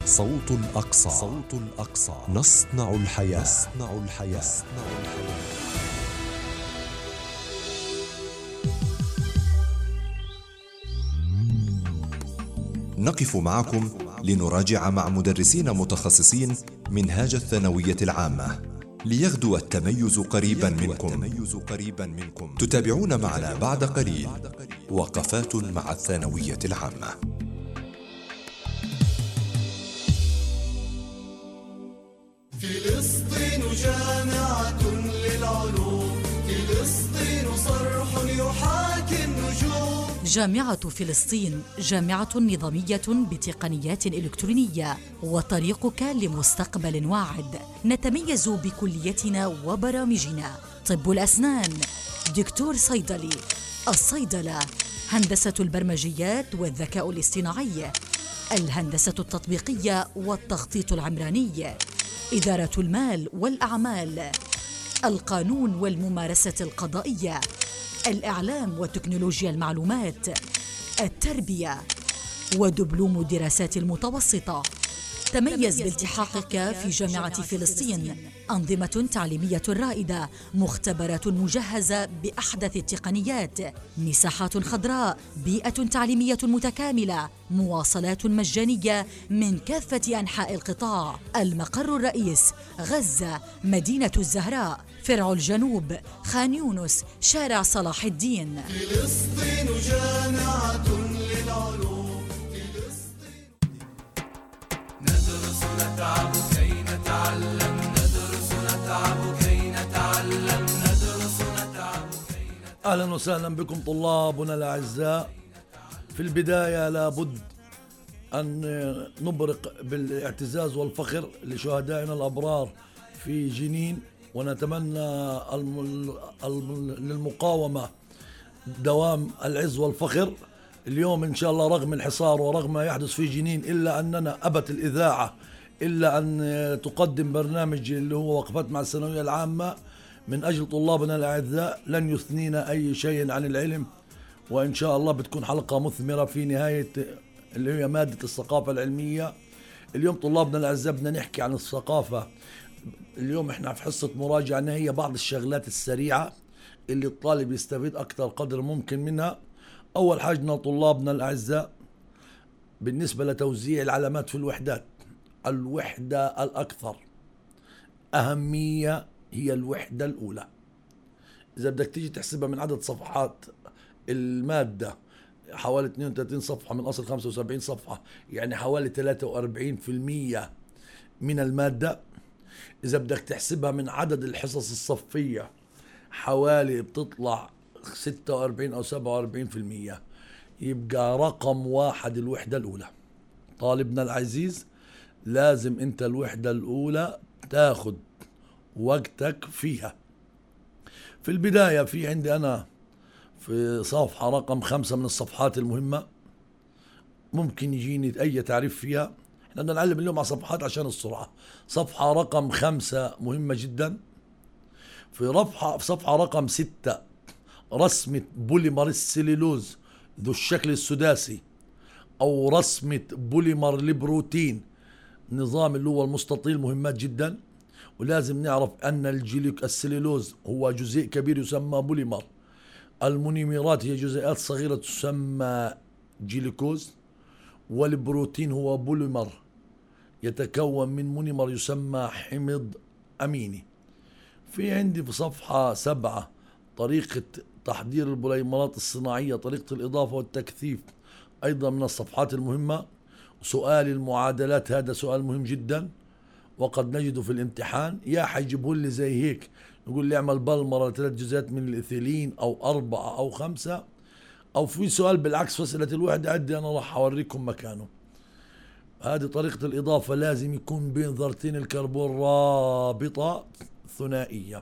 صوت الأقصى. صوت الأقصى. نصنع الحياة. نصنع الحياة. نصنع الحياة. نقف معكم لنراجع مع مدرسين متخصصين منهاج الثانوية العامة ليغدو التميز قريبا منكم. تتابعون معنا بعد قليل وقفات مع الثانوية العامة. فلسطين جامعة للعلوم، فلسطين صرح يحاكي النجوم. جامعة فلسطين جامعة نظامية بتقنيات إلكترونية وطريقك لمستقبل واعد. نتميز بكليتنا وبرامجنا: طب الأسنان، دكتور صيدلي، الصيدلة، هندسة البرمجيات والذكاء الاصطناعي، الهندسة التطبيقية والتخطيط العمراني، إدارة المال والأعمال، القانون والممارسة القضائية، الإعلام وتكنولوجيا المعلومات، التربية، ودبلوم الدراسات المتوسطة. تميز بالتحاقك في جامعة فلسطين. أنظمة تعليمية رائدة، مختبرات مجهزة بأحدث التقنيات، مساحات خضراء، بيئة تعليمية متكاملة، مواصلات مجانية من كافة أنحاء القطاع. المقر الرئيس: غزة، مدينة الزهراء، فرع الجنوب، خان يونس، شارع صلاح الدين. فلسطين جامعة للعلوم. ندرس نتعب كي نتعلم، ندرس نتعب كي نتعلم، ندرس نتعب كي نتعلم. أهلا وسهلا بكم طلابنا الأعزاء. في البداية لابد أن نبرق بالاعتزاز والفخر لشهدائنا الأبرار في جنين، ونتمنى للمقاومة دوام العز والفخر. اليوم إن شاء الله رغم الحصار ورغم ما يحدث في جنين، إلا أننا أبت الإذاعة إلا أن تقدم برنامج اللي هو وقفات مع الثانوية العامة من أجل طلابنا الأعزاء. لن يثنينا أي شيء عن العلم، وإن شاء الله بتكون حلقة مثمرة في نهاية اللي هي مادة الثقافة العلمية. اليوم طلابنا الأعزاء بدنا نحكي عن الثقافة. اليوم إحنا في حصة مراجعة، إن هي بعض الشغلات السريعة اللي الطالب يستفيد أكثر قدر ممكن منها. أول حاجة طلابنا الأعزاء، بالنسبة لتوزيع العلامات في الوحدات، الوحدة الأكثر أهمية هي الوحدة الأولى. إذا بدك تيجي تحسبها من عدد صفحات المادة، حوالي 32 صفحة من أصل 75 صفحة، يعني حوالي 43% من المادة. إذا بدك تحسبها من عدد الحصص الصفية، حوالي بتطلع 46 أو 47%. يبقى رقم واحد الوحدة الأولى. طالبنا العزيز، لازم أنت الوحدة الأولى تاخد وقتك فيها. في البداية في عندي أنا في صفحة رقم 5 من الصفحات المهمة، ممكن يجيني أي تعريف فيها. احنا بدنا نعلم اليوم على صفحات عشان السرعة. صفحة رقم 5 مهمة جدا. في صفحة رقم 6 رسمة بوليمر السليلوز ذو الشكل السداسي، أو رسمة بوليمر البروتين نظام اللي هو المستطيل، مهمات جدا. ولازم نعرف أن السليلوز هو جزيء كبير يسمى بوليمر. المونيمرات هي جزيئات صغيرة تسمى جليكوز. والبروتين هو بوليمر يتكون من مونيمر يسمى حمض أميني. في عندي في صفحة 7 طريقة تحضير البوليمرات الصناعية، طريقة الإضافة والتكثيف، أيضا من الصفحات المهمة. سؤال المعادلات، هذا سؤال مهم جدا وقد نجده في الامتحان. يا حيجيبه لي زي هيك، يقول لي اعمل بلمرة 3 جزيئات من الإيثيلين أو 4 أو 5، أو في سؤال بالعكس فصلة الوحدة عدي، أنا راح أوريكم مكانه. هذه طريقة الإضافة، لازم يكون بين ذرتين الكربون رابطة ثنائية.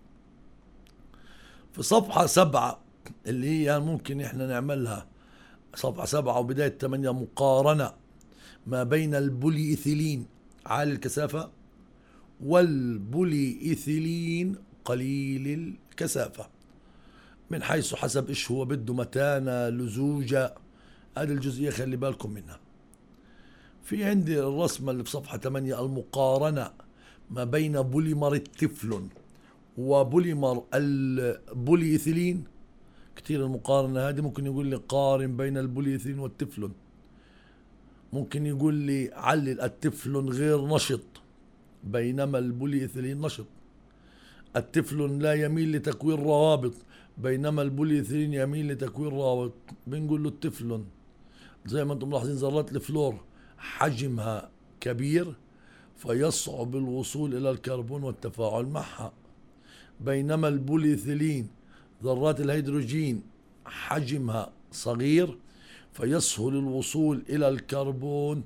في صفحة 7 اللي هي ممكن إحنا نعملها، صفحة 7 وبداية 8، مقارنة ما بين البولي إيثيلين عالي الكثافة والبولي إيثيلين قليل الكثافة، من حيث حسب إيش هو بده، متانة، لزوجة. هذه الجزئية خلي بالكم منها. في عندي الرسمة اللي في صفحة 8 المقارنة ما بين بوليمر التفلون وبوليمر البوليإثيلين. كتير المقارنة هذه. ممكن يقول لي قارن بين البوليإثيلين والتفلون، ممكن يقول لي علل التفلون غير نشط بينما البوليإثيلين نشط. التفلون لا يميل لتكوين روابط بينما البوليإثيلين يميل لتكوين روابط. بنقول له التفلون زي ما انتم ملاحظين ذرات الفلور حجمها كبير فيصعب الوصول إلى الكربون والتفاعل معها، بينما البوليإثيلين ذرات الهيدروجين حجمها صغير فيسهل الوصول إلى الكربون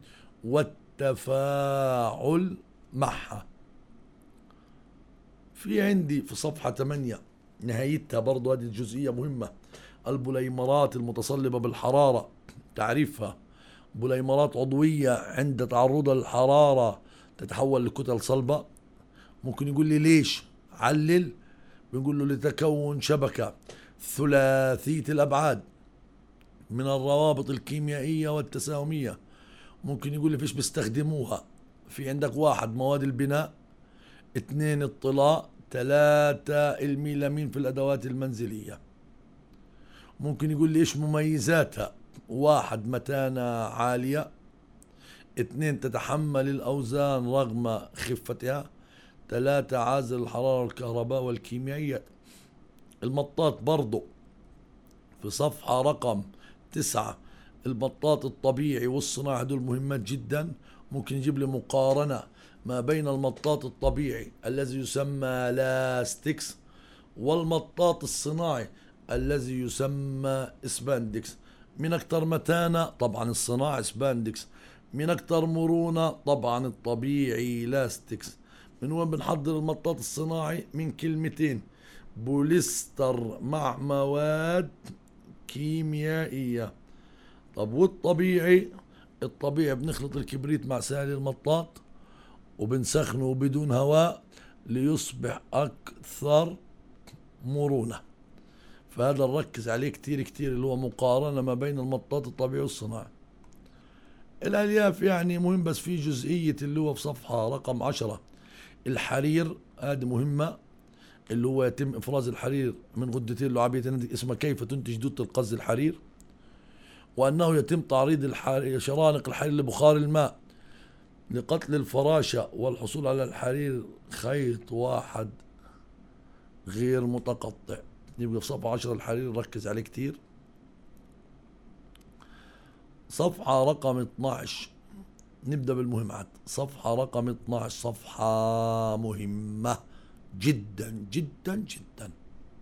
والتفاعل معها. في عندي في صفحة 8 نهايتها برضو هذه الجزئية مهمة، البوليمرات المتصلبة بالحرارة. تعريفها: بوليمرات عضوية عند تعرضها للحرارة تتحول لكتل صلبة. ممكن يقول لي ليش؟ علل. بنقول له لتكون شبكة ثلاثية الأبعاد من الروابط الكيميائية والتساهمية. ممكن يقول لي فيش بيستخدموها؟ في عندك 1 مواد البناء، 2 الطلاء، 3 الميلامين في الأدوات المنزلية. ممكن يقول لي إيش مميزاتها؟ 1 متانة عالية، 2 تتحمل الأوزان رغم خفتها، 3 عازل الحرارة والكهرباء والكيميائيات. المطاط برضو في صفحة رقم 9، المطاط الطبيعي والصناعي دول مهمات جدا. ممكن يجيب لي مقارنة ما بين المطاط الطبيعي الذي يسمى لاستكس والمطاط الصناعي الذي يسمى سباندكس. من أكثر متانة؟ طبعا الصناعي سباندكس. من أكثر مرونة؟ طبعا الطبيعي لاستكس. من وين بنحضر المطاط الصناعي؟ من كلمتين: بوليستر مع مواد كيميائية. طب والطبيعي؟ الطبيعي بنخلط الكبريت مع سائل المطاط وبنسخنه بدون هواء ليصبح أكثر مرونة. فهذا نركز عليه كتير كتير، اللي هو مقارنة ما بين المطاط الطبيعي والصناعي. الألياف يعني مهم، بس في جزئية اللي هو في صفحة رقم 10 الحرير، هذه مهمة، اللي هو يتم إفراز الحرير من غدتين لعابيتين اسمها كيف تنتج دودة القز الحرير، وأنه يتم تعريض شرانق الحرير لبخار الماء لقتل الفراشة والحصول على الحرير خيط واحد غير متقطع. يبقى في صفحة 10 الحرير نركز عليه كتير. صفحة رقم 12 نبدأ بالمهمات. صفحة رقم 12 صفحة مهمة جدا جدا جدا.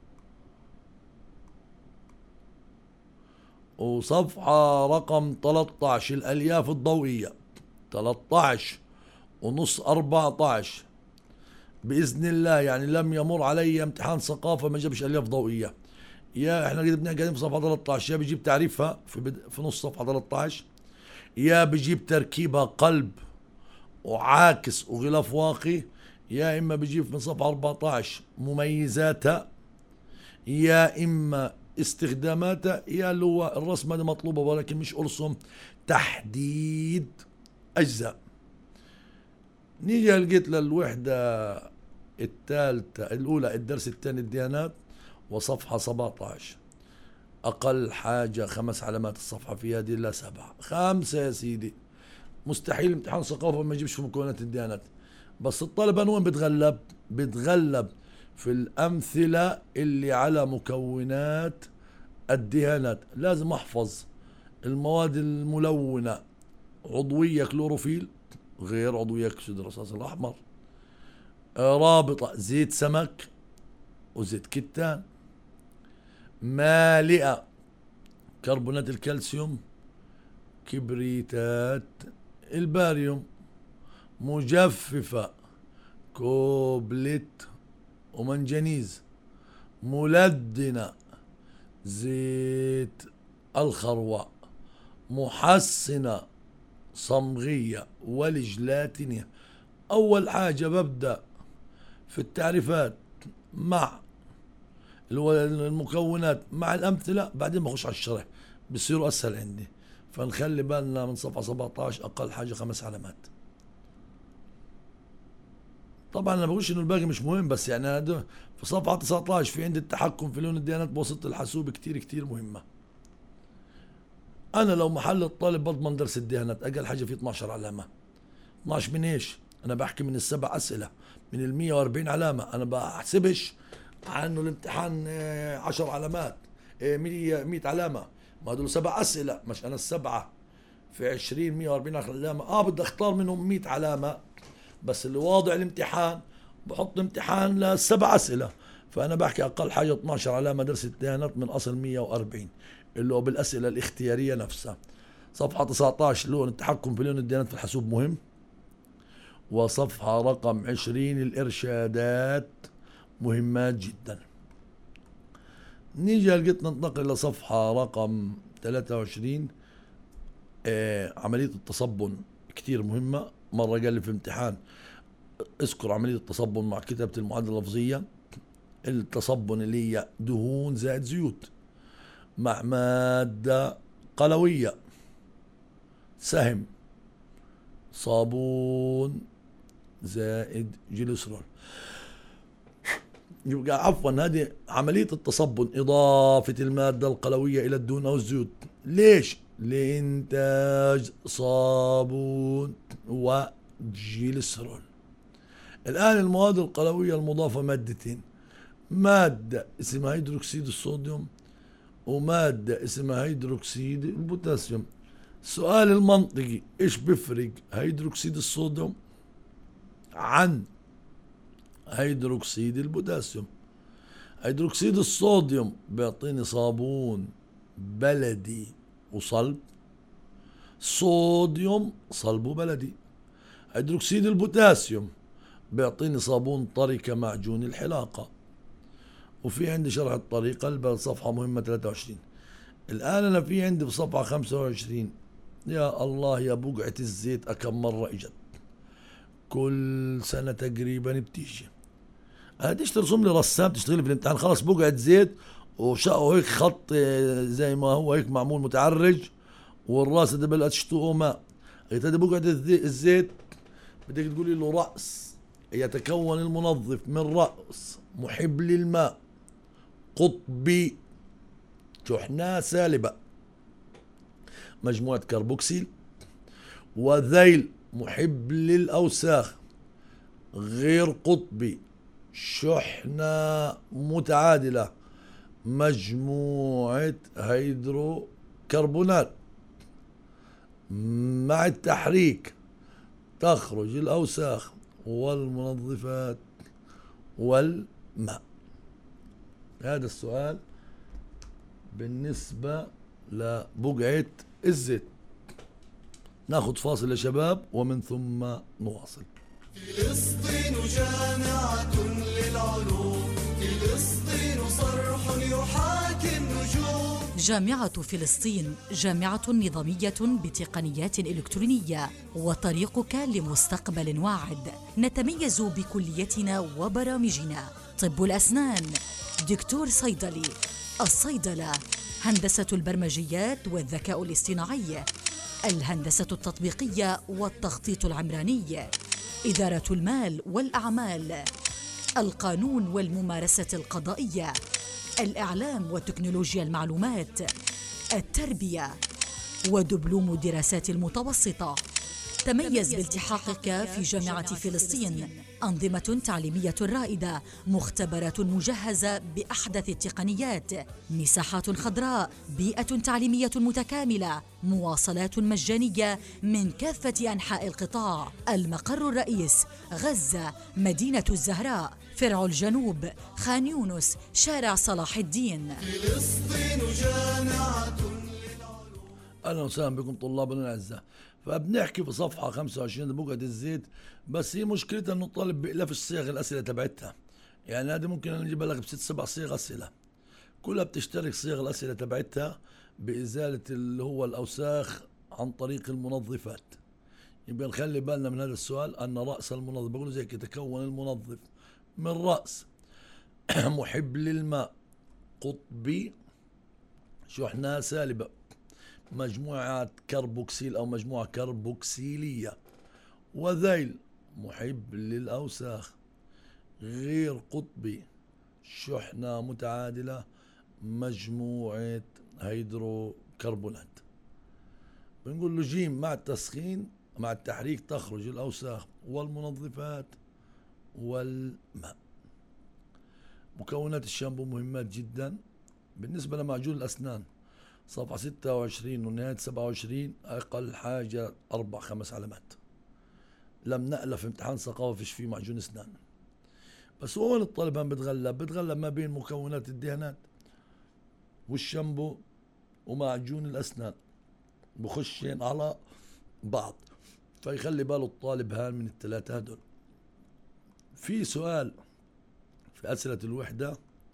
وصفحة رقم 13 الألياف الضوئية، 13 ونص 14 بإذن الله. يعني لم يمر علي امتحان ثقافة ما جابش ألياف ضوئية. يا احنا قاعدين في صفحة 13، يا بيجيب تعريفها في نص صفحة 13، يا بيجيب تركيبها قلب وعاكس وغلاف واقي، يا إما بيجيب من صفحة 14 مميزاتها، يا إما استخداماتها، يا اللي هو الرسمة دي مطلوبة ولكن مش أرسم تحديد أجزاء. نيجي لقيت للوحدة الثالثة الأولى الدرس الثاني الديانات وصفحة 17. أقل حاجة 5 علامات الصفحة في هذه إلا 7، 5 يا سيدي. مستحيل امتحان ثقافة ما يجيبش في مكونات الديانات. بس الطالب وين بتغلب في الأمثلة اللي على مكونات الدهانات. لازم أحفظ المواد الملونة: عضوية كلوروفيل غير عضوية أكسيد الرصاص الأحمر، رابطة زيت سمك وزيت كتان، مالئة كربونات الكالسيوم، كبريتات الباريوم، مجففة كوبلت ومنجنيز، ملدنة زيت الخروع، محسنة صمغية والجلاتينية. أول حاجة ببدأ في التعريفات مع اللي هو المكونات مع الأمثلة، بعدين بخش على الشرح بصيروا أسهل عندي. فنخلي بالنا من صفحة 17 أقل حاجة 5 علامات. طبعا أنا بقولش إنه الباقي مش مهم، بس يعني هذا في صفحة 19 في عندي التحكم في لون الديانات بواسطة الحاسوب كتير مهمة. أنا لو محل الطالب بضمن درس الديانات أقل حاجة فيه 12 علامة. 12 من إيش؟ أنا بحكي من ال7 أسئلة، من ال 140 علامة. أنا بحسبش عنه الامتحان 10 علامات 100 علامة، ما هدول 7 أسئلة، مش أنا السبعة في 20 140 علامة. بدي أختار منهم 100 علامة، بس اللي واضع الامتحان بحط امتحان ل7 أسئلة، فأنا بحكي أقل حاجة 12 علامة درس الديانات من أصل 140 اللي هو بالأسئلة الاختيارية نفسها. صفحة 19 لون التحكم في لون الديانات في الحاسوب مهم. وصفحة رقم 20 الإرشادات مهمات جدا. نيجي لقيتنا ننتقل إلى صفحة رقم 23. عملية التصبن كتير مهمة. مرة قال لي في امتحان اذكر عملية التصبن مع كتابة المعادلة اللفظية. التصبن اللي هي دهون زائد زيوت مع مادة قلوية، سهم، صابون زائد جليسرول. يبقى عفوا هذه عملية التصبن إضافة المادة القلوية إلى الدهون أو الزيوت. ليش؟ لإنتاج صابون وجليسرول. الآن المواد القلوية المضافة مادتين، مادة اسمها هيدروكسيد الصوديوم ومادة اسمها هيدروكسيد البوتاسيوم. السؤال المنطقي ايش بيفرق هيدروكسيد الصوديوم عن هيدروكسيد البوتاسيوم؟ هيدروكسيد الصوديوم بيعطيني صابون بلدي وصلب، صوديوم صلبه بلدي. هيدروكسيد البوتاسيوم بيعطيني صابون طري كمعجون الحلاقة. وفي عندي شرح الطريقة صفحة مهمة 23. الآن أنا في عندي في صفحة 25. يا الله يا بقعة الزيت أكم مرة إجت، كل سنة تقريبا بتيجي. هديش ترسم لي رسام تشتغلي في الامتحان، خلاص بقعة زيت وشقوا هيك خط زي ما هو هيك معمول متعرج، والراس ده بلقت شتوه ماء. هذه بقعة الزيت بدك تقولي له رأس. يتكون المنظف من رأس محب للماء قطبي شحنة سالبة مجموعة كربوكسيل، وذيل محب للأوساخ غير قطبي شحنة متعادلة مجموعة هيدروكربونات. مع التحريك تخرج الأوساخ والمنظفات والماء. هذا السؤال بالنسبة لبقعة الزيت. ناخذ فاصل يا شباب ومن ثم نواصل. فلسطين جامعة للعلوم، فلسطين صرح يحاكي النجوم. جامعة فلسطين جامعة نظامية بتقنيات إلكترونية وطريقك لمستقبل واعد. نتميز بكليتنا وبرامجنا: طب الأسنان، دكتور صيدلي، الصيدلة، هندسة البرمجيات والذكاء الاصطناعي، الهندسة التطبيقية والتخطيط العمراني، إدارة المال والأعمال، القانون والممارسة القضائية، الإعلام وتكنولوجيا المعلومات، التربية، ودبلوم الدراسات المتوسطة. تميز بالتحاقك في جامعة فلسطين. أنظمة تعليمية رائدة، مختبرات مجهزة بأحدث التقنيات، مساحات خضراء، بيئة تعليمية متكاملة، مواصلات مجانية من كافة أنحاء القطاع. المقر الرئيس غزة، مدينة الزهراء، فرع الجنوب، خان يونس، شارع صلاح الدين. فلسطين جامعة. اهلا وسهلا بكم طلابنا الاعزاء. فبنحكي في صفحه 25 بقعة الزيت، بس هي مشكلتها انه الطالب بيألف الصيغ الاسئله تبعتها. يعني هذه ممكن نجيبها لك بست 7 صيغ اسئله، كلها بتشترك صيغ الاسئله تبعتها بازاله اللي هو الاوساخ عن طريق المنظفات. يبقى نخلي بالنا من هذا السؤال ان راس المنظف بقول زي كده يتكون المنظف من راس محب للماء قطبي شحنة سالبة مجموعة كربوكسيل أو مجموعة كربوكسيلية. وذيل محب للأوساخ، غير قطبي، شحنة متعادلة، مجموعة هيدروكربونات. بنقول له جيم مع التسخين مع التحريك تخرج الأوساخ والمنظفات والماء. مكونات الشامبو مهمات جدا. بالنسبة لمعجون الأسنان صفحة 26 ونهاية 27 أقل حاجة 4-5 علامات. لم نألف امتحان ثقافة فيش فيه معجون أسنان. بس وين الطالب هم بتغلب ما بين مكونات الدهانات والشامبو ومعجون الأسنان، بخشين على بعض، فيخلي باله الطالب هان من الثلاثة هدول. في سؤال في أسئلة الوحدة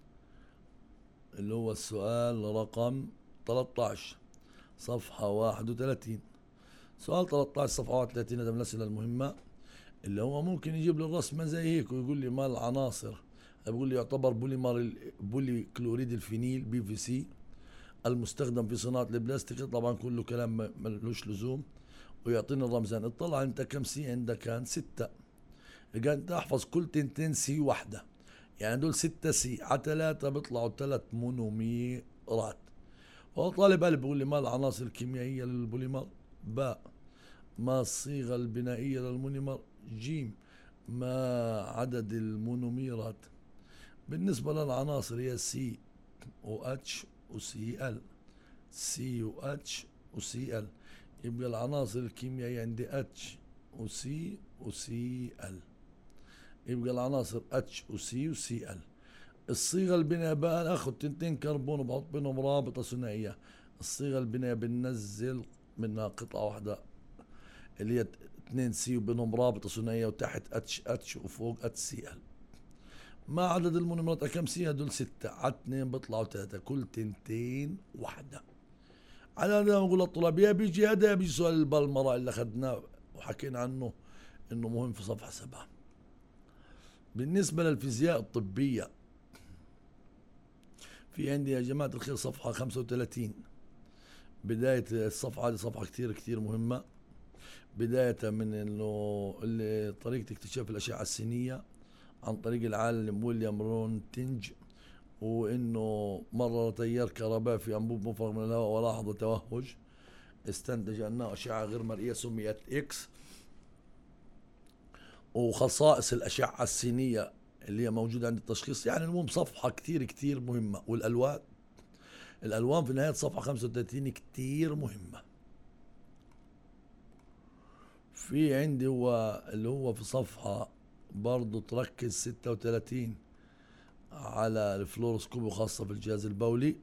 اللي هو السؤال رقم 13 صفحة 31. سؤال 13 صفحة 31 هذا من الأسئلة المهمة، اللي هو ممكن يجيب لي الرسمة زي هيك ويقول لي ما العناصر. بيقول لي يعتبر بوليمر بولي كلوريد الفينيل PVC المستخدم في صناعة البلاستيك. طبعا كله كلام ملوش لزوم، ويعطيني الرمزان. اطلع انت كم سي عندك؟ كان 6. يبقى انت احفظ كل تنتين سي واحدة، يعني دول 6 سي على 3 بيطلعوا 3 مونوميرات. هو طالب قال بيقول لي ما العناصر الكيميائية للبوليمر؟ باء ما الصيغة البنائية للمونيمر؟ جيم ما عدد المونوميرات؟ بالنسبة للعناصر هي سي واتش وسي ال، سي واتش وسي ال. يبقى العناصر الكيميائية عندي اتش وسي وسي ال، يبقى العناصر اتش وسي وسي ال. الصيغة البنائية بقى اخذ 2 كربون وبحط بينهم رابطة ثنائية. الصيغة البنائية بننزل منها قطعة واحدة اللي هي 2 سي وبينهم رابطة ثنائية وتحت اتش وفوق اتش سي ال. ما عدد المونومرات كم سي؟ هدول 6 على 2 بيطلعوا 3، كل تنتين واحدة. على هذا بقول للطلاب يا بيجي هذا يا بيجي سؤال البلمرة اللي اخذناه وحكينا عنه انه مهم في صفحة 7. بالنسبة للفيزياء الطبية في عندي يا جماعة الخير صفحة 35. بداية الصفحة هذه صفحة كتير مهمة، بداية من انه طريقة اكتشاف الأشعة السينية عن طريق العالم ويليام رونتينج، وانه مرر تيار كهرباء في انبوب مفرغ من الهواء ولاحظ توهج، استنتج انه أشعة غير مرئية سميت اكس. وخصائص الأشعة السينية اللي هي موجودة عند التشخيص. يعني المهم صفحة كتير مهمة. والألوان في نهاية صفحة 35 كتير مهمة. في عندي هو اللي هو في صفحة برضو تركز 36 على الفلوروسكوب وخاصة في الجهاز البولي.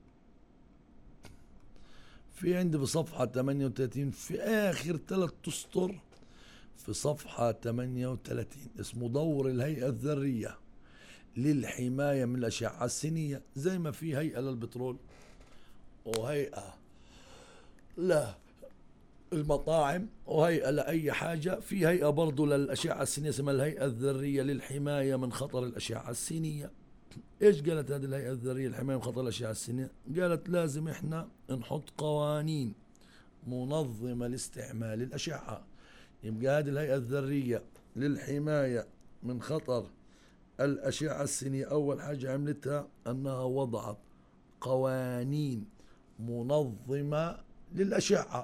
في عندي بصفحة 38 في آخر 3 أسطر في صفحة 38 اسمه دور الهيئة الذرية للحماية من الأشعة السينية. زي ما في هيئة للبترول وهيئة للمطاعم وهيئة لأي حاجة، في هيئة برضو للأشعة السينية اسمها الهيئة الذرية للحماية من خطر الأشعة السينية. ايش قالت هذه الهيئة الذرية للحماية من خطر الأشعة السينية؟ قالت لازم احنا نحط قوانين منظمة لاستعمال الأشعة. يبقى هذه الهيئة الذرية للحماية من خطر الأشعة السينية أول حاجة عملتها أنها وضعت قوانين منظمة للأشعة.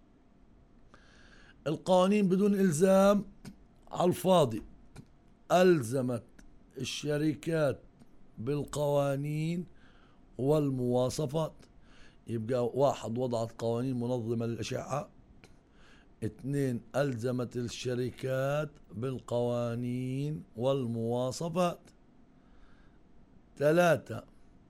القوانين بدون إلزام على الفاضي، ألزمت الشركات بالقوانين والمواصفات. يبقى 1 وضعت قوانين منظمة للأشعة، 2 ألزمت الشركات بالقوانين والمواصفات، 3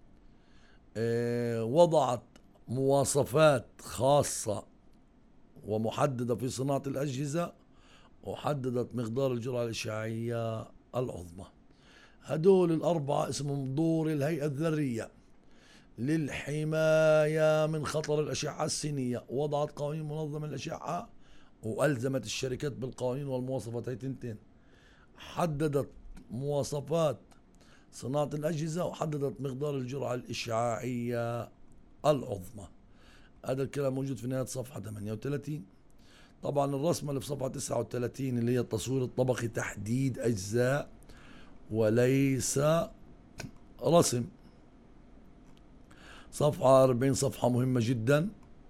وضعت مواصفات خاصة ومحددة في صناعة الأجهزة، وحددت مقدار الجرعة الإشعاعية العظمى. هدول 4 اسمهم دور الهيئة الذرية للحماية من خطر الأشعة السينية. وضعت قوانين منظمة للأشعة وألزمت الشركات بالقوانين والمواصفات. هي 2 حددت مواصفات صناعة الأجهزة وحددت مقدار الجرعة الإشعاعية العظمى. هذا الكلام موجود في نهاية صفحة 38. طبعا الرسمة اللي في صفحة 39 اللي هي التصوير الطبقي تحديد أجزاء وليس رسم. صفحة 40 صفحة مهمة جدا.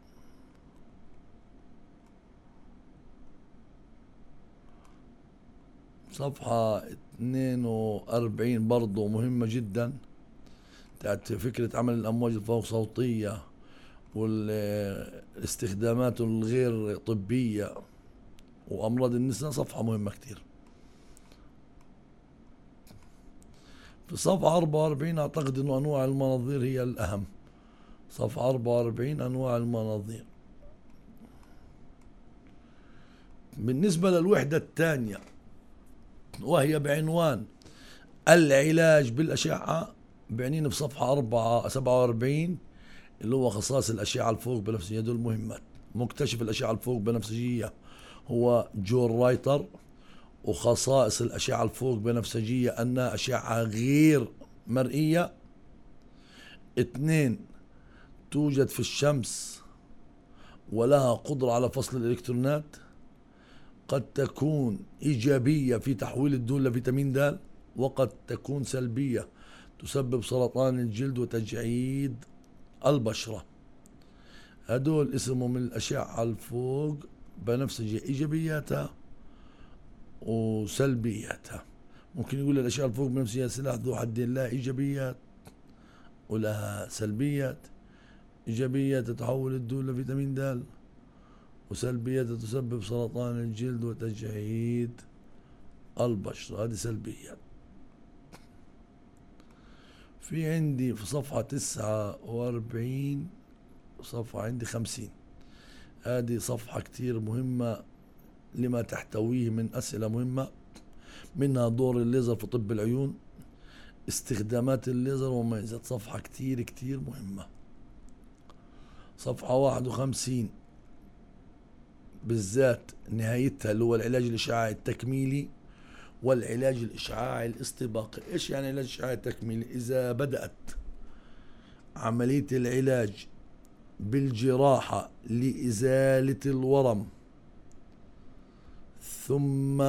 صفحة 42 برضو مهمة جدا، بتاعت فكرة عمل الأمواج الفوق صوتية والاستخدامات الغير طبية وأمراض النساء. صفحة مهمة كتير. في صفحة 44 أعتقد أنه أنواع المناظير هي الأهم. صفحة 44 أنواع المناظير. بالنسبة للوحدة الثانية وهي بعنوان العلاج بالأشعة، بعنين في صفحة 47 اللي هو خصائص الأشعة الفوق بنفسجية. دول مهمات. مكتشف الأشعة الفوق بنفسجية هو جون رايتر، وخصائص الأشعة الفوق بنفسجية أنها أشعة غير مرئية. 2 توجد في الشمس ولها قدرة على فصل الإلكترونات، قد تكون إيجابية في تحويل الدهون لفيتامين د، وقد تكون سلبية تسبب سرطان الجلد وتجعيد البشرة. هدول اسمهم من الأشعة الفوق بنفسجية، إيجابياتها وسلبياتها. ممكن يقول الأشعة الفوق بنفسجية سلاح ذو حدين، لها إيجابيات ولها سلبيات. إيجابيات تحول الدهون لفيتامين د، وسلبيات تسبب سرطان الجلد وتجعيد البشرة. هذه سلبيات. في عندي في صفحة 49 صفحة عندي 50. هذه صفحة كتير مهمة لما تحتويه من أسئلة مهمة، منها دور الليزر في طب العيون، استخدامات الليزر ومميزات. صفحة كتير كتير مهمة. صفحة 51 بالذات نهايتها اللي هو العلاج الإشعاعي التكميلي والعلاج الإشعاعي الاستباقي. إيش يعني العلاج الإشعاعي التكميلي؟ إذا بدأت عملية العلاج بالجراحة لإزالة الورم ثم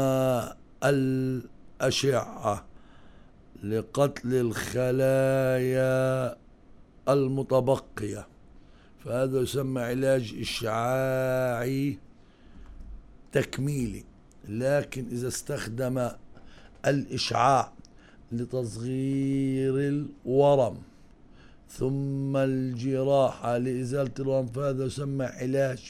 الأشعة لقتل الخلايا المتبقية، فهذا يسمى علاج إشعاعي تكميلي. لكن إذا استخدم الإشعاع لتصغير الورم ثم الجراحة لإزالة الورم فهذا يسمى علاج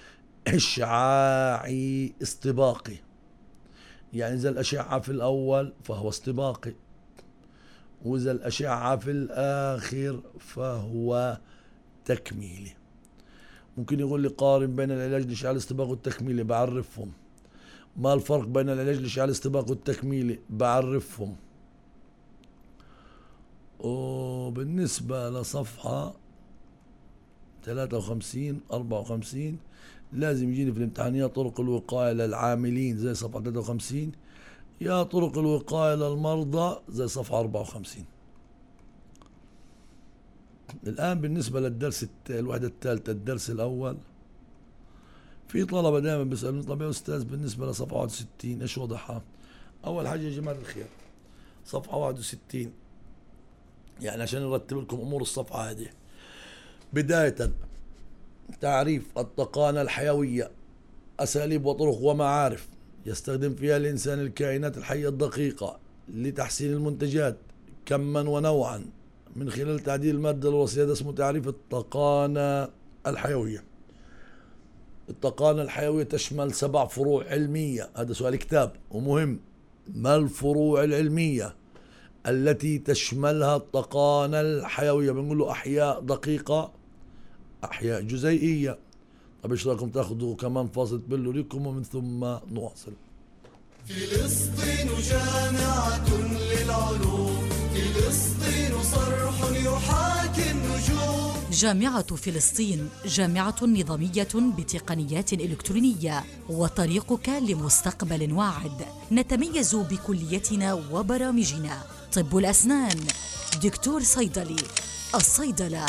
إشعاعي استباقي. يعني إذا الأشعة في الأول فهو استباقي، وإذا الأشعة في الآخر فهو تكميلي. ممكن يقول لي قارن بين العلاج الإشعاعي الاستباقي والتكميلي، بعرفهم. ما الفرق بين العلاج الإشعاعي الاستباقي والتكميلي؟ بعرفهم. وبالنسبة لصفحة 53 54 لازم يجيني في الامتحان يا طرق الوقاية للعاملين زي صفحة 53، يا طرق الوقاية للمرضى زي صفحة 54. الآن بالنسبة للدرس الوحدة الثالثة الدرس الأول، في طلبة دائما بيسألوني طب يا أستاذ بالنسبة لصفحة 61 إيش وضعها؟ أول حاجة يا جماعة الخير صفحة 61 يعني عشان نرتب لكم أمور الصفحة هذه. بداية تعريف التقانة الحيوية، أساليب وطرق ومعارف يستخدم فيها الإنسان الكائنات الحية الدقيقة لتحسين المنتجات كما ونوعا من خلال تعديل المادة الوراثية. هذا اسمه تعريف التقانة الحيوية. التقانة الحيوية تشمل 7 فروع علمية. هذا سؤال كتاب ومهم. ما الفروع العلمية التي تشملها التقانة الحيوية؟ بنقول له أحياء دقيقة، أحياء جزيئية. طب ايش رايكم تاخذوا كمان فاصل تبلوا لكم ومن ثم نواصل. فلسطين جامعة للعلوم، فلسطين صرح يحاكي النجوم. جامعة فلسطين جامعة نظامية بتقنيات إلكترونية وطريقك لمستقبل واعد. نتميز بكليتنا وبرامجنا: طب الأسنان، دكتور صيدلي، الصيدلة،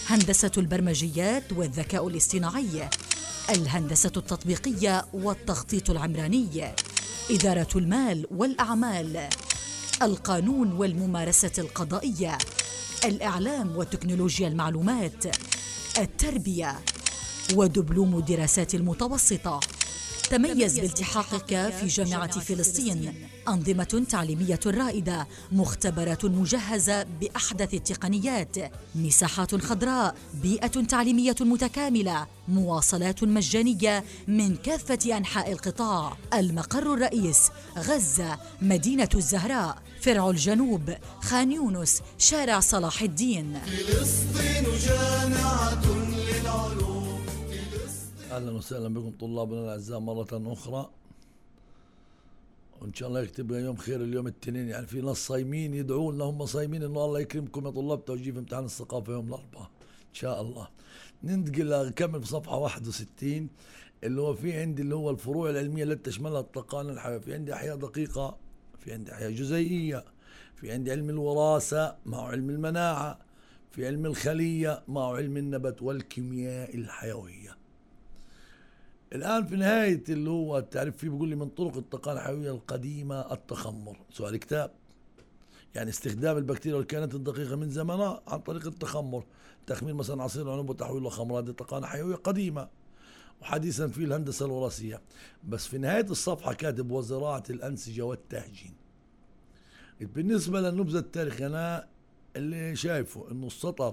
هندسة البرمجيات والذكاء الاصطناعي، الهندسة التطبيقية والتخطيط العمراني، إدارة المال والأعمال، القانون والممارسة القضائية، الإعلام وتكنولوجيا المعلومات، التربية، ودبلوم دراسات المتوسطة. تميز بالتحاقك في جامعة فلسطين أنظمة تعليمية رائدة، مختبرات مجهزة بأحدث التقنيات، مساحات خضراء، بيئة تعليمية متكاملة، مواصلات مجانية من كافة أنحاء القطاع. المقر الرئيس غزة، مدينة الزهراء، فرع الجنوب، خان يونس، شارع صلاح الدين. فلسطين جامعة للعلوم. اهلا وسهلا بكم طلابنا الاعزاء مره اخرى، وان شاء الله يكتب لنا يوم خير اليوم الاثنين. يعني في ناس صايمين يدعوا لنا، هم صايمين انه الله يكرمكم يا طلاب توجيه في امتحان الثقافه يوم الاربعاء ان شاء الله. ننتقل نكمل في صفحه 61 اللي هو في عندي اللي هو الفروع العلميه التي تشملها التقانه الحيويه. في عندي احياء دقيقه، في عندي احياء جزيئيه، في عندي علم الوراثه مع علم المناعه، في علم الخليه مع علم النبات والكيمياء الحيويه. الآن في نهاية اللي هو التعريف فيه بيقول لي من طرق التقانة الحيوية القديمة التخمر. سؤال كتاب، يعني استخدام البكتيريا والكائنات الدقيقة من زمنها عن طريق التخمر، تخمير مثلا عصير العنب وتحويله خمر، هذه تقانة حيوية قديمة. وحديثا في الهندسة الوراثية. بس في نهاية الصفحة كاتب وزراعة الأنسجة والتهجين. بالنسبة للنبذة التاريخية أنا اللي شايفه إنه السطر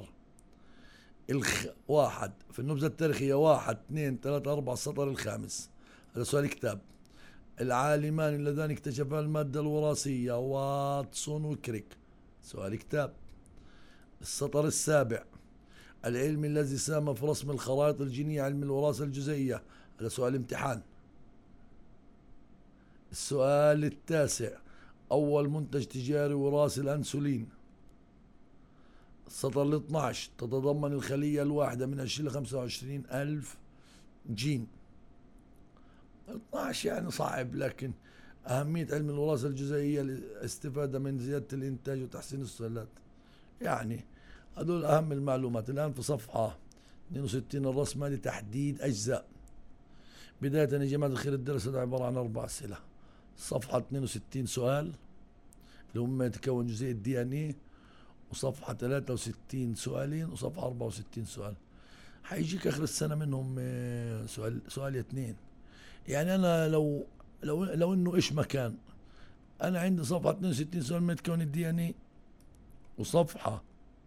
واحد في النبذة التاريخية 1 2 3 4 السطر الخامس، هذا سؤال كتاب. العالمان اللذان اكتشفا المادة الوراثية واتسون وكريك، سؤال كتاب. السطر السابع العلم الذي ساهم في رسم الخرائط الجينية علم الوراثة الجزيئية، هذا سؤال امتحان. السؤال التاسع أول منتج تجاري وراثي الأنسولين. السطر ال 12 تتضمن الخلية الواحدة من 20 ل 25 ألف جين. 12 يعني صعب، لكن أهمية علم الوراثة الجزيئية الاستفادة من زيادة الإنتاج وتحسين السلالات. يعني هذول أهم المعلومات. الآن في صفحة 62 الرسمة لتحديد أجزاء. بداية يا جماعة الخير الدرس هذا عبارة عن 4 أسئلة. صفحة 62 سؤال اللي هم يتكون جزيء الدي ان اي، وصفحة 63 سؤالين، وصفحة 64 سؤال. حيجيك آخر السنة منهم سؤال 2. يعني أنا لو إنه إيش مكان، أنا عندي صفحة 62 سؤال متكون الدي ان اي، وصفحة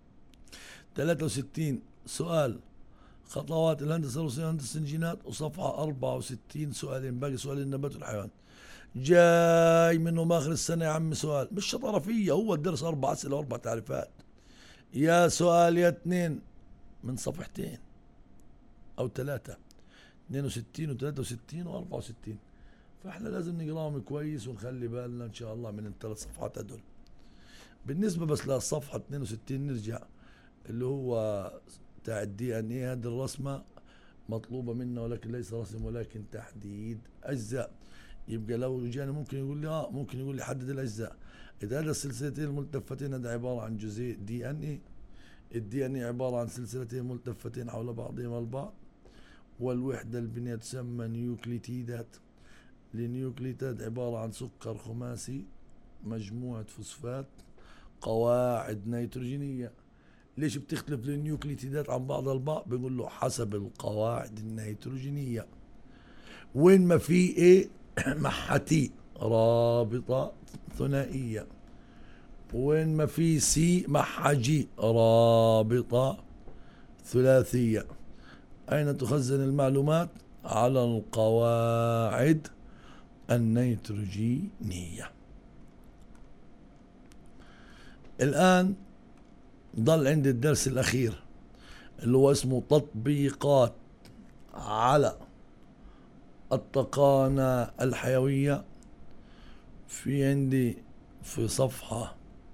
63 سؤال خطوات الهندسة الوراثية وهندسة الجينات، وصفحة 64 سؤالين باقي سؤال النبات والحيوان. جاي منهم آخر السنة يا عم سؤال، مش شطارة فيا، هو الدرس 4 أسئلة و4 تعريفات، يا سؤال يا 2 من صفحتين أو 3، 62 و63 و64. فاحنا لازم نقراهم كويس ونخلي بالنا إن شاء الله من ال3 صفحات هدول. بالنسبة بس للصفحة 62 نرجع اللي هو بتاع الدي ان ايه، هذه الرسمة مطلوبة منا ولكن ليس رسم ولكن تحديد أجزاء. يبقى لو جاني ممكن يقول لي ممكن يقول لي حدد الأجزاء. إذا هذا السلسلتين الملتفتين هذا عبارة عن جزيء دي ان اي. الدي ان اي عبارة عن سلسلتين ملتفتين حول بعضهما البعض، والوحدة البنية تسمى نيوكليتيدات. النيوكليتيدات عبارة عن سكر خماسي مجموعة فوسفات قواعد نيتروجينية. ليش بتختلف النيوكليتيدات عن بعض البعض؟ بيقول له حسب القواعد النيتروجينية. وين ما في ايه مع تي رابطة ثنائية، وين ما في سي مع جي رابطة ثلاثية. أين تخزن المعلومات؟ على القواعد النيتروجينية. الآن ضل عندي الدرس الأخير اللي هو اسمه تطبيقات على التقانة الحيوية. في عندي في صفحة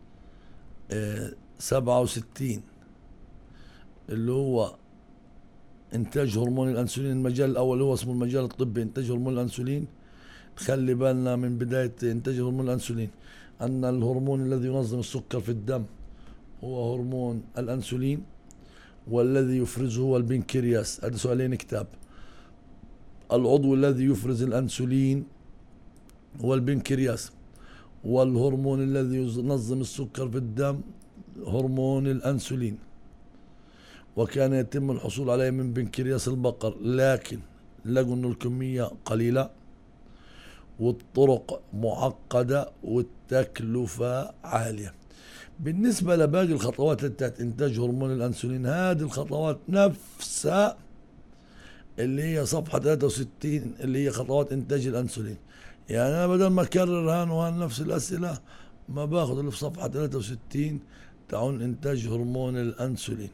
67 اللي هو إنتاج هرمون الأنسولين. المجال الأول هو اسمه المجال الطبي إنتاج هرمون الأنسولين. خلي بالنا من بداية إنتاج هرمون الأنسولين أن الهرمون الذي ينظم السكر في الدم هو هرمون الأنسولين، والذي يفرزه هو البنكرياس. هذا سؤالين كتاب. العضو الذي يفرز الأنسولين هو البنكرياس، والهرمون الذي ينظم السكر في الدم هرمون الأنسولين، وكان يتم الحصول عليه من بنكرياس البقر، لكن لقوا أن الكمية قليلة والطرق معقدة والتكلفة عالية. بالنسبة لباقي الخطوات التي إنتاج هرمون الأنسولين، هذه الخطوات نفسها اللي هي صفحة 63 اللي هي خطوات إنتاج الأنسولين. يعني أنا بدل ما أكرر هان وهان نفس الأسئلة، ما باخذ اللي في صفحة 63 تعون إنتاج هرمون الأنسولين.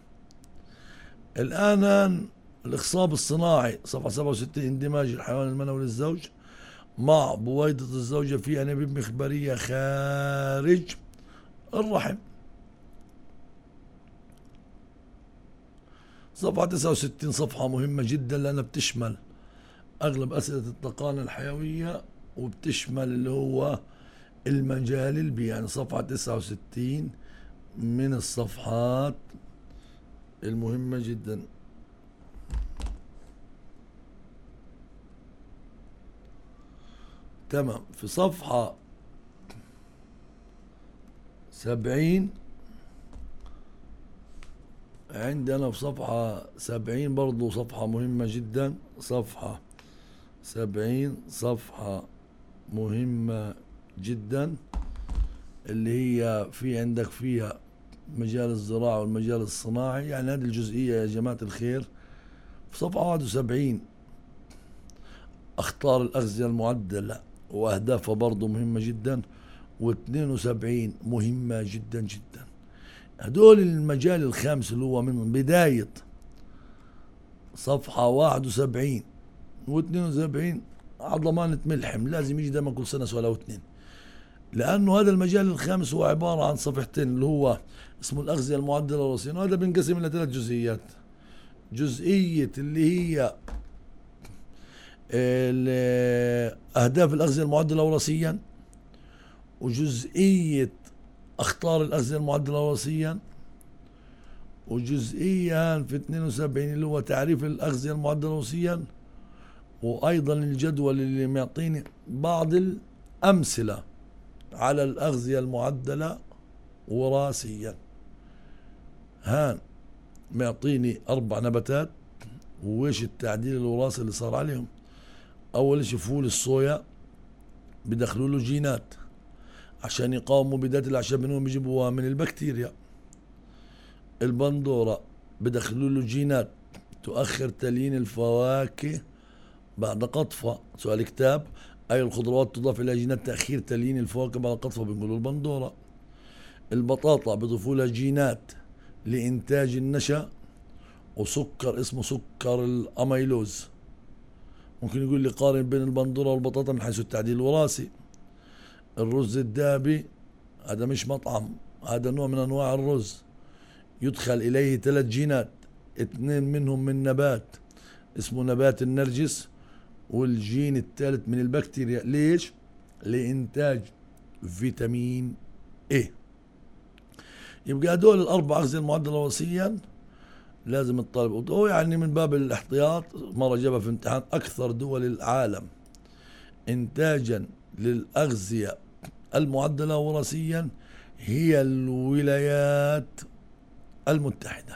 الآن الإخصاب الصناعي صفحة 67 اندماج الحيوان المنوي للزوج مع بويضة الزوجة في أنابيب مخبرية خارج الرحم. صفحة 69 صفحة مهمة جدا لأنها بتشمل أغلب أسئلة التقانة الحيوية وبتشمل اللي هو المجال البيئي. يعني صفحة 69 من الصفحات المهمة جدا. تمام. في صفحة 70 عندنا في صفحة 70 برضو صفحة مهمة جدا. صفحة 70 صفحة مهمة جدا اللي هي في عندك فيها مجال الزراعة والمجال الصناعي. يعني هذه الجزئية يا جماعة الخير في صفحة 71 أخطار الأغذية المعدلة وأهدافها برضو مهمة جدا، و72 مهمة جدا جدا. هدول المجال الخامس اللي هو من بداية صفحة 71 و72 على ضمانة ملحم لازم يجي دائما كل سنة سؤال أو اتنين، لأنه هذا المجال الخامس هو عبارة عن صفحتين اللي هو اسمه الأغذية المعدلة الوراثية، وهذا بينقسم إلى 3 جزئيات. جزئية اللي هي أهداف الأغذية المعدلة وراثيا، وجزئية أخطار الأغذية المعدلة وراثيا، وجزئيا في 72 اللي هو تعريف الأغذية المعدلة وراثيا، وأيضا الجدول اللي معطيني بعض الأمثلة على الأغذية المعدلة وراثيا. هان معطيني 4 نباتات وإيش التعديل الوراثي اللي صار عليهم. أول شيء فول الصويا بدخلوا له جينات عشان يقاوموا بداية الأعشاب إنهم بيجيبوها من البكتيريا. البندورة بدخلوا له جينات تؤخر تليين الفواكه بعد قطفها. سؤال كتاب: أي الخضروات تضاف إلى جينات تأخير تليين الفواكه بعد قطفها؟ بنقولوا البندورة. البطاطا بيضيفوا لها جينات لإنتاج النشا وسكر اسمه سكر الأميلوز. ممكن يقول لي قارن بين البندورة والبطاطا من حيث التعديل الوراثي. الرز الدابي هذا مش مطعم، هذا نوع من أنواع الرز يدخل إليه 3 جينات، 2 منهم من نبات اسمه نبات النرجس، والجين الثالث من البكتيريا. ليش؟ لإنتاج فيتامين A. يبقى هدول ال4 أغذية المعدلة وراثيا لازم الطالب هو يعني من باب الاحتياط مرة جابها في امتحان: أكثر دول العالم إنتاجا للأغذية المعدلة وراثيا هي الولايات المتحدة،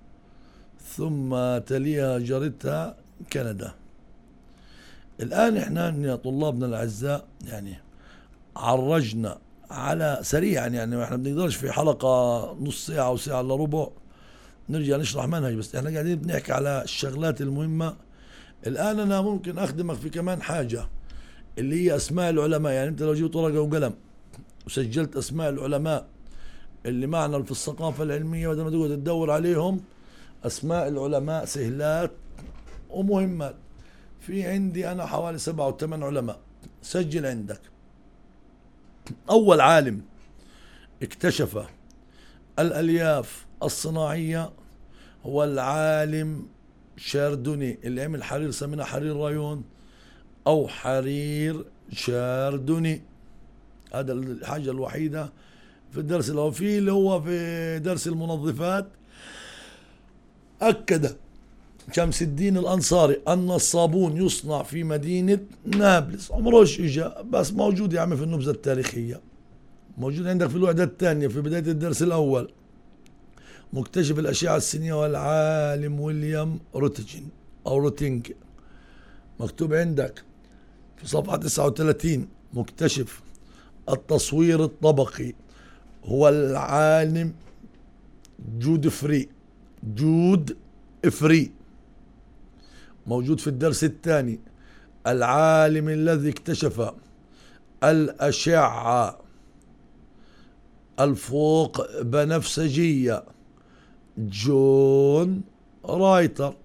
ثم تليها جارتها كندا. الآن احنا يا طلابنا الأعزاء يعني عرجنا على سريعا، يعني احنا بنقدرش في حلقة نص ساعة أو ساعة إلا ربع نرجع نشرح منهج، بس احنا قاعدين بنحكي على الشغلات المهمة. الآن أنا ممكن أخدمك في كمان حاجة اللي هي أسماء العلماء. يعني أنت لو جبت ورقة وقلم وسجلت أسماء العلماء اللي معنا في الثقافة العلمية بدل ما تقعد تدور عليهم، أسماء العلماء سهلات ومهمات. في عندي أنا حوالي 7 أو 8 علماء. سجل عندك. أول عالم اكتشف الألياف الصناعية هو العالم شاردوني اللي عمل حرير سميناه حرير رايون أو حرير شاردوني. هذا الحاجة الوحيدة في الدرس اللي هو في درس المنظفات أكد شمس الدين الأنصاري أن الصابون يصنع في مدينة نابلس. عمروش إجا، بس موجود يا عمي في النبذة التاريخية، موجود عندك في الوحدة الثانية في بداية الدرس الأول. مكتشف الأشعة السينية والعالم ويليام روتجن أو روتينج. مكتوب عندك في صفحة 39 مكتشف التصوير الطبقي هو العالم جود فري. موجود في الدرس الثاني العالم الذي اكتشف الأشعة الفوق بنفسجية جون رايتر.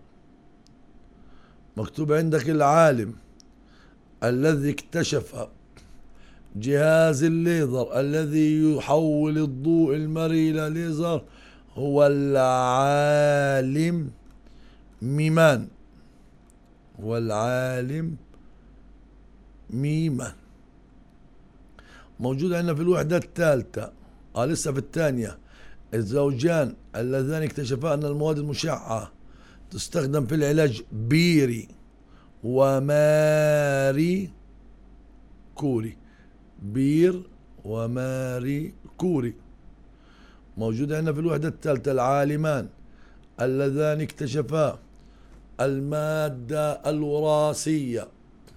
مكتوب عندك العالم الذي اكتشف جهاز الليزر الذي يحول الضوء المرئي إلى ليزر هو العالم ميمان. موجود عندنا في الوحدة الثالثة لسه في الثانية الزوجان اللذان اكتشفا أن المواد المشعة تستخدم في العلاج بيري وماري كوري. موجود عندنا في الوحدة الثالثة العالمان اللذان اكتشفا المادة الوراثية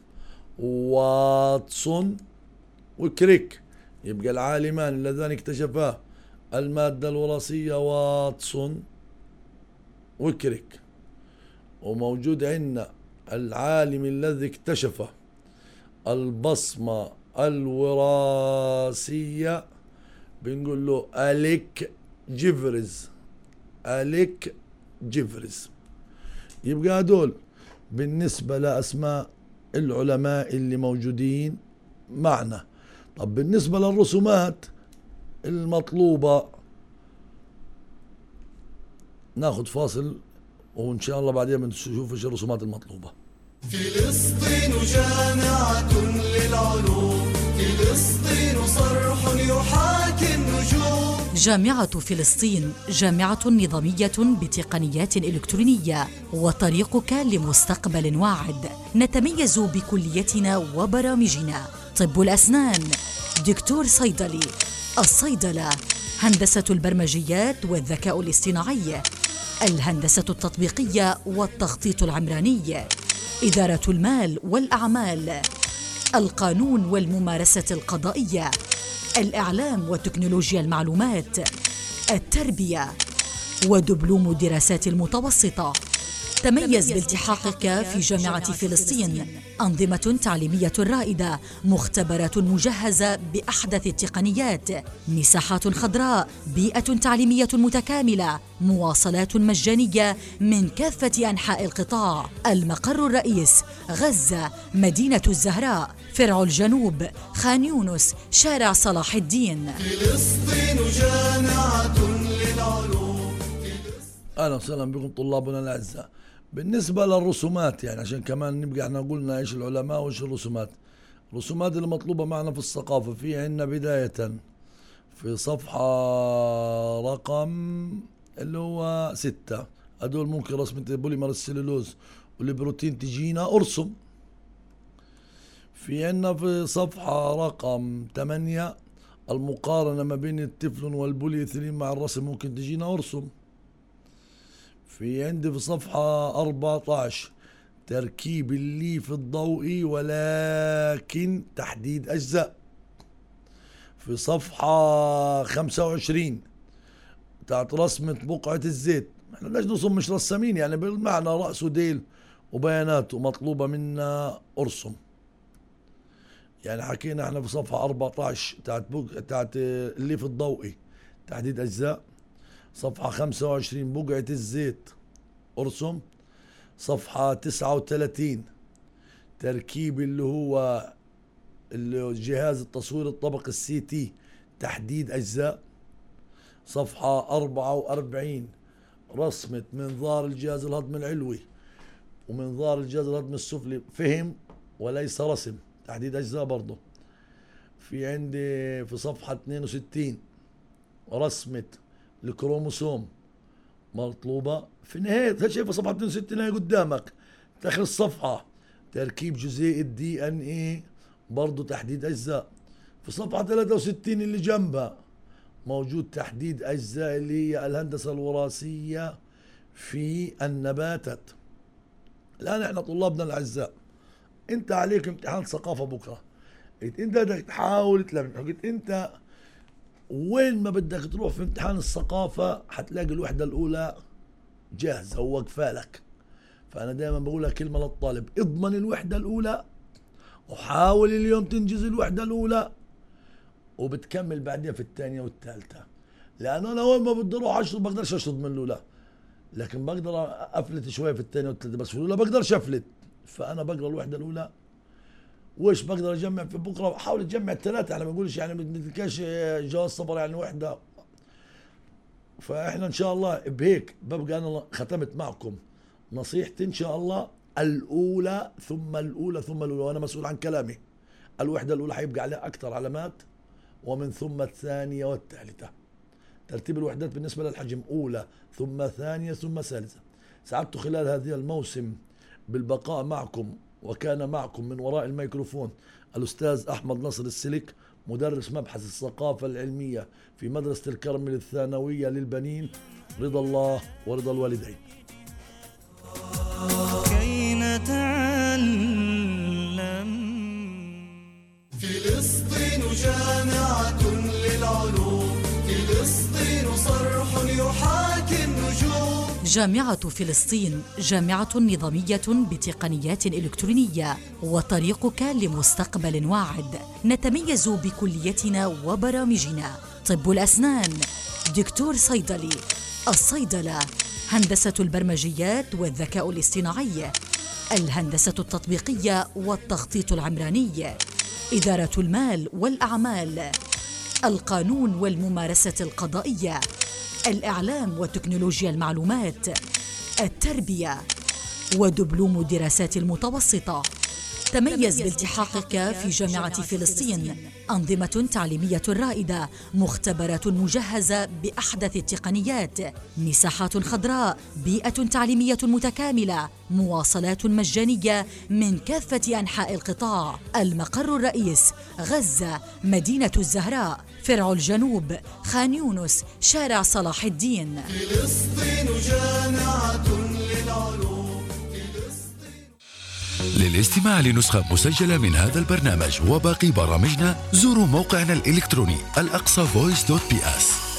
واتسون وكريك. يبقى العالمان اللذان اكتشفا المادة الوراثية واتسون وكريك. وموجود عندنا العالم الذي اكتشف البصمة الوراثية بنقول له أليك جيفرز. يبقى هدول بالنسبة لأسماء العلماء اللي موجودين معنا. طب بالنسبة للرسومات المطلوبة ناخد فاصل وإن شاء الله بعدين بنشوف ايش الرسومات المطلوبة. فلسطين جامعة للعلوم، فلسطين صرح يحاكي النجوم. جامعة فلسطين جامعة نظامية بتقنيات إلكترونية وطريقك لمستقبل واعد. نتميز بكليتنا وبرامجنا: طب الأسنان، دكتور صيدلي، الصيدلة، هندسة البرمجيات والذكاء الاصطناعي، الهندسة التطبيقية والتخطيط العمراني، إدارة المال والأعمال، القانون والممارسة القضائية، الإعلام وتكنولوجيا المعلومات، التربية، ودبلوم الدراسات المتوسطة. تميز بالتحاقك في جامعة فلسطين. أنظمة تعليمية رائدة، مختبرات مجهزة بأحدث التقنيات، مساحات خضراء، بيئة تعليمية متكاملة، مواصلات مجانية من كافة أنحاء القطاع. المقر الرئيس غزة، مدينة الزهراء، فرع الجنوب، خان يونس، شارع صلاح الدين. فلسطين جامعة للعلوم. أهلا وسهلا بكم طلابنا الأعزاء. بالنسبة للرسومات يعني عشان كمان نبقى احنا قلنا ايش العلماء وايش الرسومات. الرسومات اللي مطلوبة معنا في الثقافة في عنا بداية في صفحة رقم اللي هو 6. هدول ممكن رسمة بوليمر السلولوز والبروتين تجينا ارسم. في عنا في صفحة رقم 8 المقارنة ما بين التفلون والبوليإثيلين مع الرسم ممكن تجينا ارسم. في عندي في صفحة 14 تركيب الليف الضوئي ولكن تحديد أجزاء. في صفحة 25 تاعت رسمة بقعة الزيت. احنا ليش نرسم مش رسامين يعني بالمعنى رأس وديل وبياناته مطلوبة منا ارسم. يعني حكينا احنا في صفحة 14 تاعت الليف الضوئي تحديد أجزاء. صفحة 25 بقعة الزيت ارسم. صفحة 39 تركيب اللي هو جهاز التصوير الطبقي السي تي تحديد أجزاء. صفحة 44 رسمة منظار الجهاز الهضمي العلوي ومنظار الجهاز الهضمي السفلي فهم وليس رسم تحديد أجزاء برضه. في عندي في صفحة 62 رسمة الكروموسوم مطلوبة في نهاية شايفة صفحة 62 هي قدامك داخل الصفحة تركيب جزيء DNA برضو تحديد أجزاء. في صفحة 63 اللي جنبها موجود تحديد أجزاء اللي هي الهندسة الوراثية في النباتات. الآن احنا طلابنا الأعزاء انت عليك امتحان ثقافة بكرة، انت بدك تحاول تلمح، انت وين ما بدك تروح في امتحان الثقافة حتلاقي الوحدة الأولى جاهزة ووقفة لك. فأنا دائما بقولها كلمة للطالب، اضمن الوحدة الأولى وحاول اليوم تنجز الوحدة الأولى وبتكمل بعدين في الثانية والثالثة. لأن أنا وين ما بدي أروح أشرب بقدرش أشرب من الأولى، لكن بقدر أفلت شوية في الثانية والثالثة، بس في الأولى بقدرش أفلت. فأنا بقرأ الوحدة الأولى وإيش بقدر أجمع في بكرة، حاول تجمع الثلاثة، أنا ما بقولش يعني ما بدكش جواز صبر يعني وحدة. فإحنا إن شاء الله بهيك ببقى أنا ختمت معكم نصيحتي إن شاء الله الأولى ثم الأولى ثم الأولى، وأنا مسؤول عن كلامي. الوحدة الأولى حيبقى عليها أكثر علامات، ومن ثم الثانية والثالثة. ترتيب الوحدات بالنسبة للحجم أولى ثم ثانية ثم ثالثة. سعدت خلال هذه الموسم بالبقاء معكم، وكان معكم من وراء الميكروفون الأستاذ أحمد نصر السلك، مدرس مبحث الثقافة العلمية في مدرسة الكرمل الثانوية للبنين. رضا الله ورضا الوالدين. كي نتعلم. فلسطين جامعة للعلوم، فلسطين صرح يحاكي النجوم. جامعة فلسطين جامعة نظامية بتقنيات إلكترونية وطريقك لمستقبل واعد. نتميز بكليتنا وبرامجنا: طب الأسنان، دكتور صيدلي، الصيدلة، هندسة البرمجيات والذكاء الاصطناعي، الهندسة التطبيقية والتخطيط العمراني، إدارة المال والأعمال، القانون والممارسة القضائية، الإعلام وتكنولوجيا المعلومات، التربية، ودبلوم الدراسات المتوسطة. تميز بالتحاقك في جامعة فلسطين. أنظمة تعليمية رائدة، مختبرات مجهزة بأحدث التقنيات، مساحات خضراء، بيئة تعليمية متكاملة، مواصلات مجانية من كافة أنحاء القطاع. المقر الرئيس غزة، مدينة الزهراء، فرع الجنوب، خان يونس، شارع صلاح الدين. فلسطين جامعة للعلوم. للاستماع لنسخة مسجلة من هذا البرنامج وباقي برامجنا زوروا موقعنا الإلكتروني الأقصى voice.ps.